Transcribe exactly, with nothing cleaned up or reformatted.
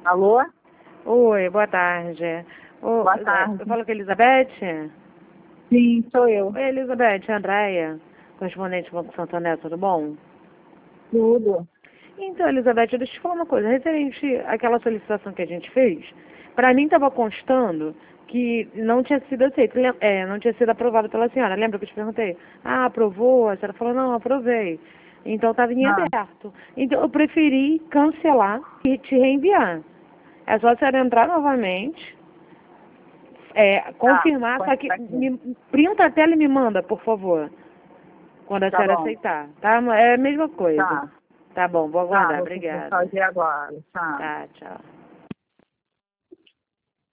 Alô? Oi, boa tarde. Ô, Boa tarde. Eu falo com a Elizabeth? Sim, sou eu. Oi, Elizabeth, é a Andréia, correspondente do Banco Santander, tudo bom? Tudo. Então, Elizabeth, deixa eu te falar uma coisa. Referente àquela solicitação que a gente fez, para mim estava constando que não tinha sido aceito, lem- é, não tinha sido aprovado pela senhora. Lembra que eu te perguntei? Ah, aprovou? A senhora falou, não, aprovei. Então estava em Ah, aberto. Então eu preferi cancelar e te reenviar. É só a senhora entrar novamente, é, tá. confirmar, só Põe que aqui. me, printa a tela e me manda, por favor, quando a Tá senhora bom. aceitar, tá? É a mesma coisa. Tá. Tá bom, vou Tá, aguardar. vou vou Obrigada. fazer agora. Tá. Tá, tchau.